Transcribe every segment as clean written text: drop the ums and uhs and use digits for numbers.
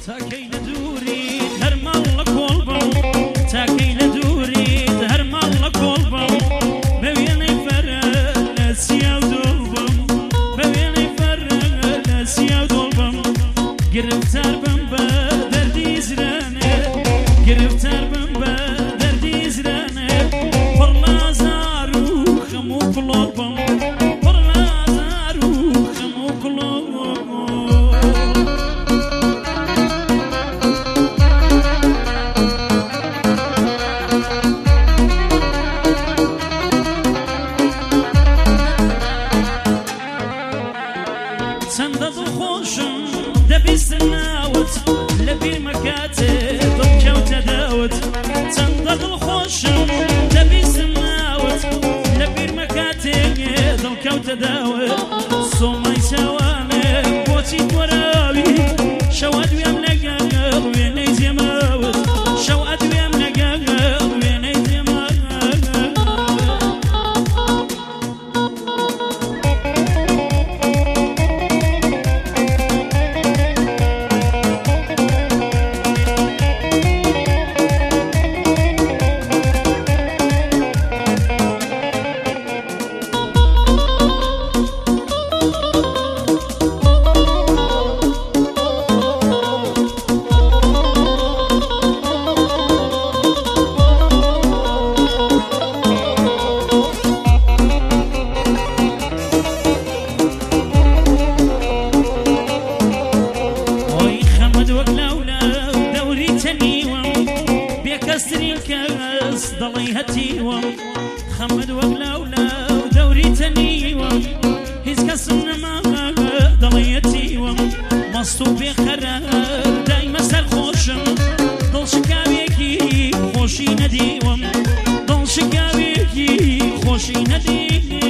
تاكي لدوري هرمال لكولبم تاكي لدوري هرمال لكولبم بويني فرق سيا دولبم بويني فرق سيا دولبم گرفتار بم بدردی زرانه گرفتار بم بدردی زرانه پرلازارو خمو قلوبم پرلازارو خمو قلوبم سندد خوشم دبیست ناوت لبیر مکاتب کەوتە داوت چەندە دڵخۆشم دەبیست ناوت لەبیر مەکاتێ دڵکەوتە داوت سۆمای چاوانێ بۆچی وەراوی شەوە دوێم لەگەڵ وێنەی جێماوت شەوە دوێم لەگەڵ وێنەی جێماوت دڵی هەتیوە خەمد وەک لاولاو دەوری تەنیوە هیچ کەسم نەما دڵی هەتیوە مەست و بێخەرە دایمە سەرخۆشم دڵشکاوێکی خۆشی نەدیوەم دڵشکاوێکی خۆشی نەدی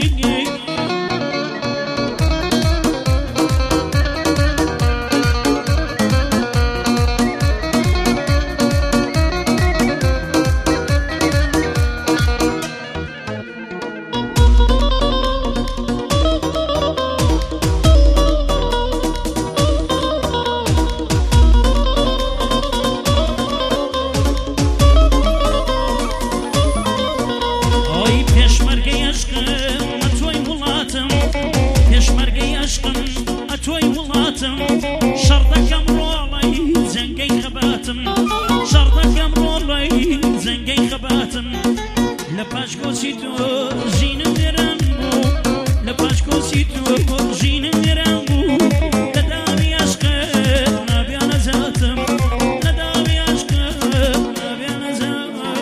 شەڕدەکەم ڕۆڵەی جەنگەی خەباتم شەڕدەکەم ڕۆڵەی جەنگەی خەباتم لە پاشکۆچی تۆ ژینم وێران بوو لە پاشکۆچی تۆ ژینم وێران بوو لە داوی عەشقت نابیانە زاتم لە داوی عەشقت نابیانە زاتم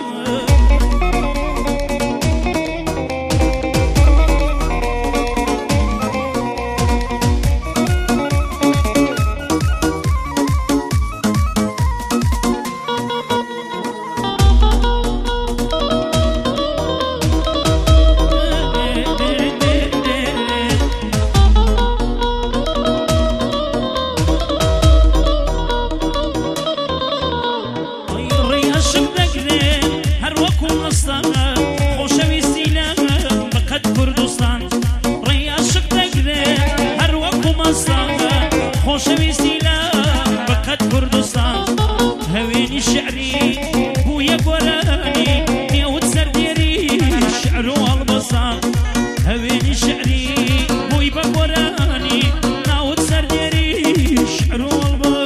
خۆشەویستی لە بەقەد کوردستان هەوێنی شعری بوویە گۆرانی نێوت سەردێری شعر و هەڵبەسان هەوێنی شعری بووی بە گۆرانی ناوت سەردێری شعر و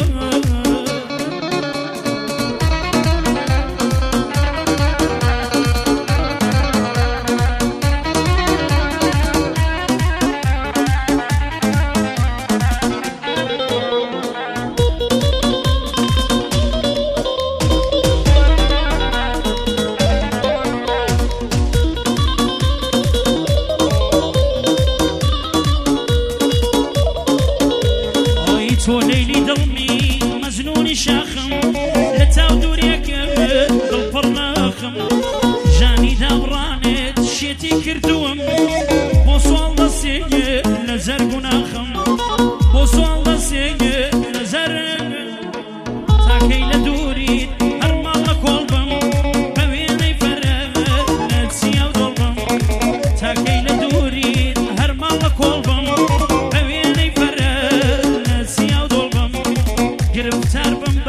تۆ لەیلی دڵمی مەجنوونی شاخم لە چاو دوورێکە دڵپڕ ناخم ژانی دابڕانێت شێتی کردووم بۆ سوڵ دەسێگە لە زەرگ و ناخم بۆ سوڵ دەسێگە لە زەرگ تاکەی لە دووریت هەرماڵ لە کۆڵبم بە وێنەی فەرەق لە چیا و دڵبم تاکەی لە دووریت هەرماڵ لە کۆڵبم بە وێنەی فەرەق لە چیا و دڵبم گرفتار بم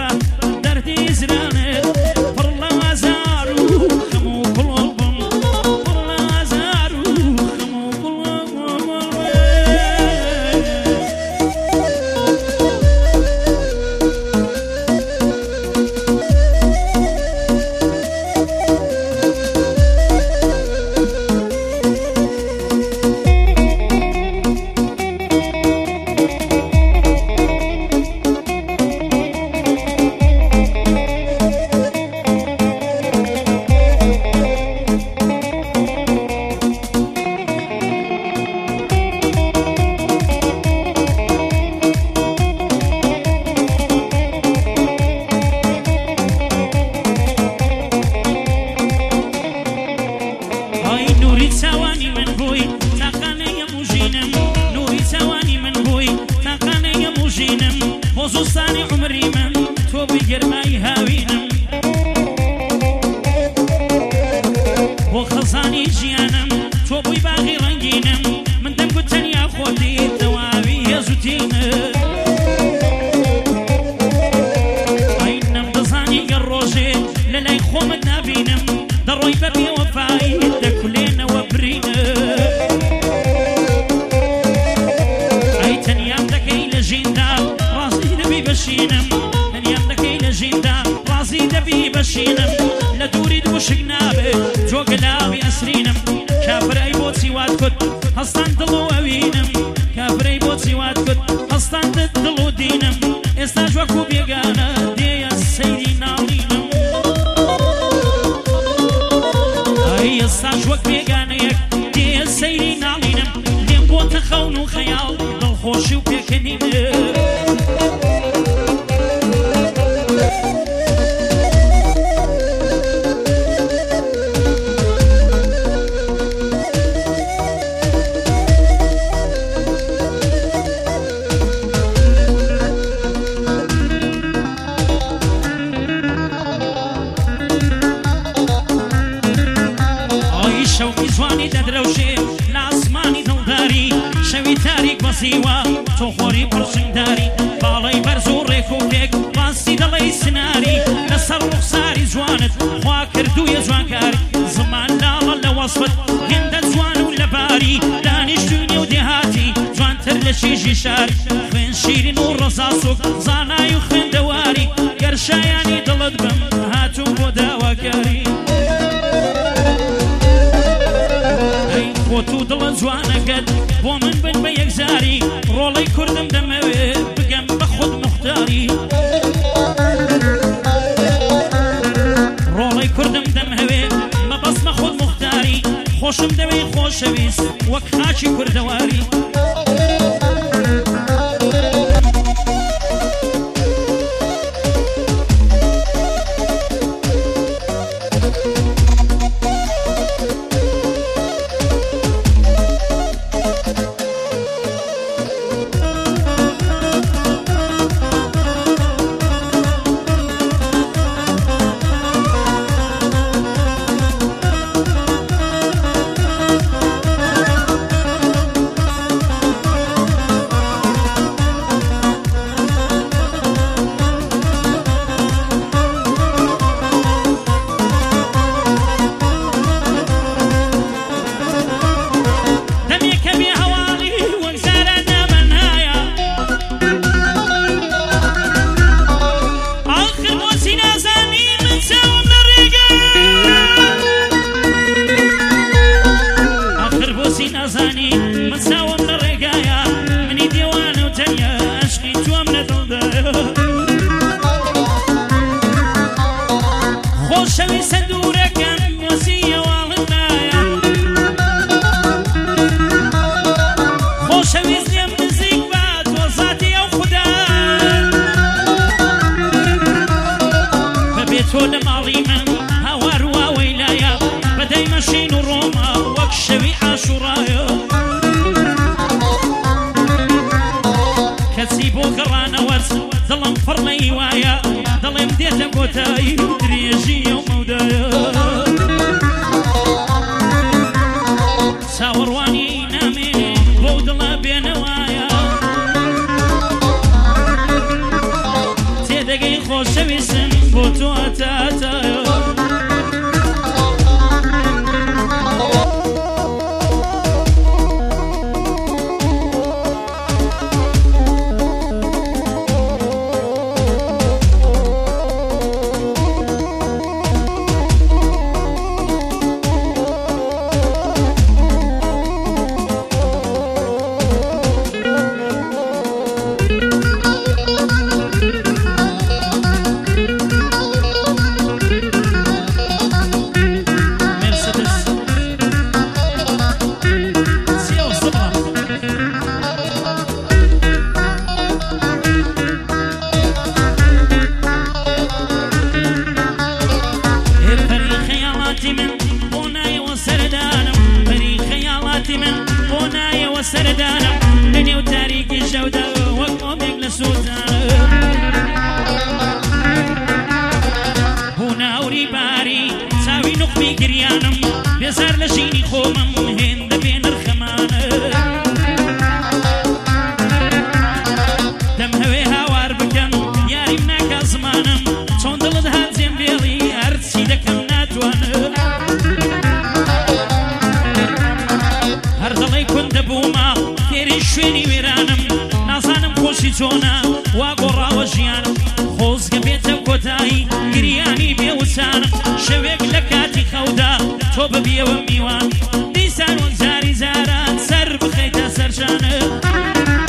ڕۆزوستانی عمری من تۆ بووی گەرمای هاوینم بۆ خەزانی ژیانم تۆ بووی باغی ڕەنگینم من دەمگوت تەنیا خۆتی تەواوی هێزوتینە ئاینەم دەزانی گەر ڕۆژێ لە لای خۆمت نابینم دەڕۆی بە بێوەفایی دەکولێنەوە برینە ئەی تەنیام دەکەی لە ژیندا ڕازی دەبی بەشینم تەنیام دەکەی لە ژیندا ڕازی دەبی بەشینم لە دووری دووشک نابێ جۆگەلاوی ئەسرینم کافرەی بۆچی وات کورد هەستان دڵ و ئەوینم کافرەی بۆچی وات کورد هەستان دڵ و دینم ئێستاش وەکو بێگانە دێیە سەیری ناڵینم ئەی ئێستاش وەک بێگانەیەک دێیە سەیری ناڵینم لێم بۆتە خەون و خەیاڵ دڵخۆشی و پێکەنینە شەوقی جوانی دەدرەوشێ لە ئاسمانی دڵداری شەوی تاریک بەسیوە تۆ خۆری پڕشنگداری باڵەی بەرز و ڕێک و پێک ڕاستی دەڵێی سناری لەسەر ڕوخساری جوانت خوا کردوویە جوانکاری زمان لاڵە لە وەسفت هێندە جوان و لەباری دانیشتوونی و دێهاتی جوانتر لە شیژی شاری خوێن شیرین و ڕەزاسوک زانای و خوێندەواری گەرشایانی دڵت بم هاتووم بۆ داواکاری خۆت و دڵە جوانەکەت بۆ من بن بە یەکجاری ڕۆڵەی کوردم دەمەوێ بگەم بە خود موختاری ڕۆڵەی کوردم دەمهەوێ مەبەستمە خود موختاری خۆشم دەوێ خۆشەویست وەک خاچی کوردەواری تۆ لە ماڵی من هاوارووا وەیلایە بەدەی مەشین و ڕۆما وەک شەوی عاشوڕایە کەچی بۆ گەڕانەوەرز دڵم پڕ لە هیوایە دڵێم دێتە کۆتایی درێژیە و مەودایە چاوەڕوانی نامێنێ بۆ دڵە بێنەوایە تێدەگەی خۆشەویستم بۆ تۆ هەتاتایە سەردانم لە نێو تاریکی شەودا وەک ئۆمێک لە سووتانە خۆشی چۆنا وا گۆڕاوە ژیانم خۆزگە بێتە کۆتایی گریانی بێوسانم شەوێک لە کاتی خەودا تۆ ببیەوە میوان دیسان و جاری جاران سەر بخەیتە سەرشانم